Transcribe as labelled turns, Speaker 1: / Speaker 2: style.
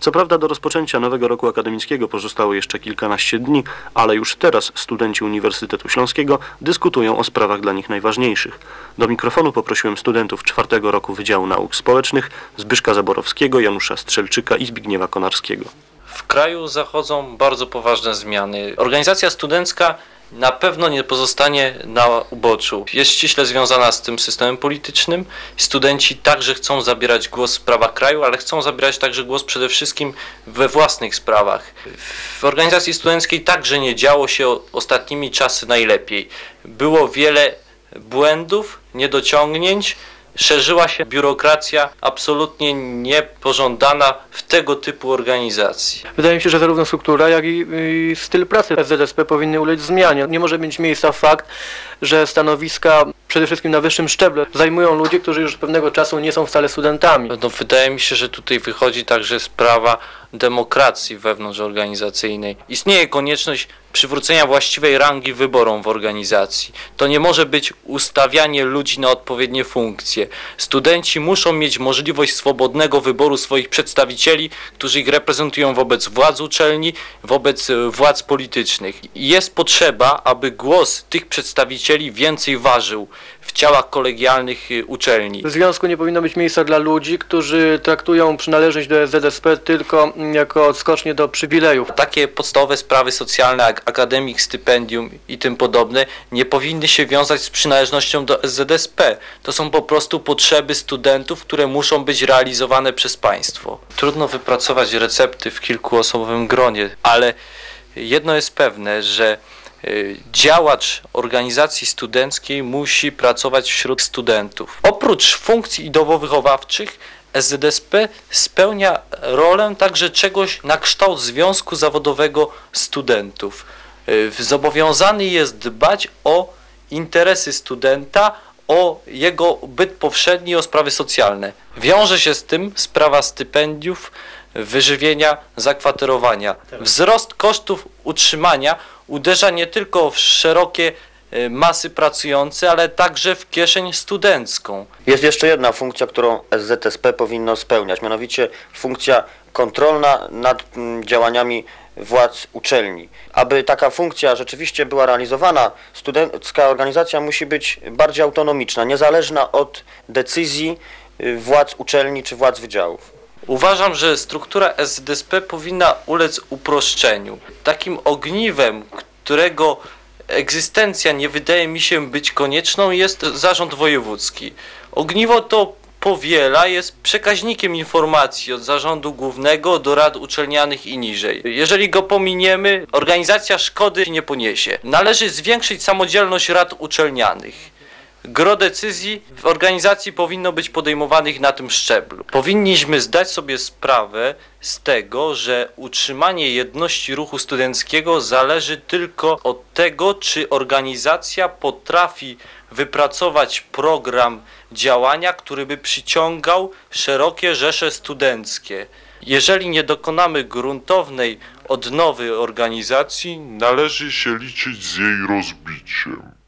Speaker 1: Co prawda do rozpoczęcia nowego roku akademickiego pozostało jeszcze kilkanaście dni, ale już teraz studenci Uniwersytetu Śląskiego dyskutują o sprawach dla nich najważniejszych. Do mikrofonu poprosiłem studentów czwartego roku Wydziału Nauk Społecznych Zbyszka Zaborowskiego, Janusza Strzelczyka i Zbigniewa Konarskiego.
Speaker 2: W kraju zachodzą bardzo poważne zmiany. Organizacja studencka na pewno nie pozostanie na uboczu. Jest ściśle związana z tym systemem politycznym. Studenci także chcą zabierać głos w sprawach kraju, ale chcą zabierać także głos przede wszystkim we własnych sprawach. W organizacji studenckiej także nie działo się ostatnimi czasy najlepiej. Było wiele błędów, niedociągnięć. Szerzyła się biurokracja absolutnie niepożądana w tego typu organizacji.
Speaker 3: Wydaje mi się, że zarówno struktura, jak i styl pracy SZSP powinny ulec zmianie. Nie może mieć miejsca fakt, że stanowiska przede wszystkim na wyższym szczeblu zajmują ludzie, którzy już pewnego czasu nie są wcale studentami.
Speaker 2: No, wydaje mi się, że tutaj wychodzi także sprawa demokracji wewnątrzorganizacyjnej. Istnieje konieczność przywrócenia właściwej rangi wyborom w organizacji. To nie może być ustawianie ludzi na odpowiednie funkcje. Studenci muszą mieć możliwość swobodnego wyboru swoich przedstawicieli, którzy ich reprezentują wobec władz uczelni, wobec władz politycznych. Jest potrzeba, aby głos tych przedstawicieli więcej ważył w ciałach kolegialnych uczelni.
Speaker 3: W związku nie powinno być miejsca dla ludzi, którzy traktują przynależność do SZSP tylko jako odskocznie do przywilejów.
Speaker 2: Takie podstawowe sprawy socjalne jak akademik, stypendium i tym podobne nie powinny się wiązać z przynależnością do SZSP. To są po prostu potrzeby studentów, które muszą być realizowane przez państwo. Trudno wypracować recepty w kilkuosobowym gronie, ale jedno jest pewne, że działacz organizacji studenckiej musi pracować wśród studentów. Oprócz funkcji ideowo-wychowawczych SZSP spełnia rolę także czegoś na kształt związku zawodowego studentów. Zobowiązany jest dbać o interesy studenta, o jego byt powszedni, o sprawy socjalne. Wiąże się z tym sprawa stypendiów, wyżywienia, zakwaterowania. Wzrost kosztów utrzymania uderza nie tylko w szerokie masy pracujące, ale także w kieszeń studencką.
Speaker 4: Jest jeszcze jedna funkcja, którą SZSP powinno spełniać, mianowicie funkcja kontrolna nad działaniami władz uczelni. Aby taka funkcja rzeczywiście była realizowana, studencka organizacja musi być bardziej autonomiczna, niezależna od decyzji władz uczelni czy władz wydziałów.
Speaker 2: Uważam, że struktura SZSP powinna ulec uproszczeniu. Takim ogniwem, którego egzystencja nie wydaje mi się być konieczną, jest zarząd wojewódzki. Ogniwo to powiela, jest przekaźnikiem informacji od zarządu głównego do rad uczelnianych i niżej. Jeżeli go pominiemy, organizacja szkody nie poniesie. Należy zwiększyć samodzielność rad uczelnianych. Gros decyzji w organizacji powinno być podejmowanych na tym szczeblu. Powinniśmy zdać sobie sprawę z tego, że utrzymanie jedności ruchu studenckiego zależy tylko od tego, czy organizacja potrafi wypracować program działania, który by przyciągał szerokie rzesze studenckie. Jeżeli nie dokonamy gruntownej odnowy organizacji,
Speaker 5: należy się liczyć z jej rozbiciem.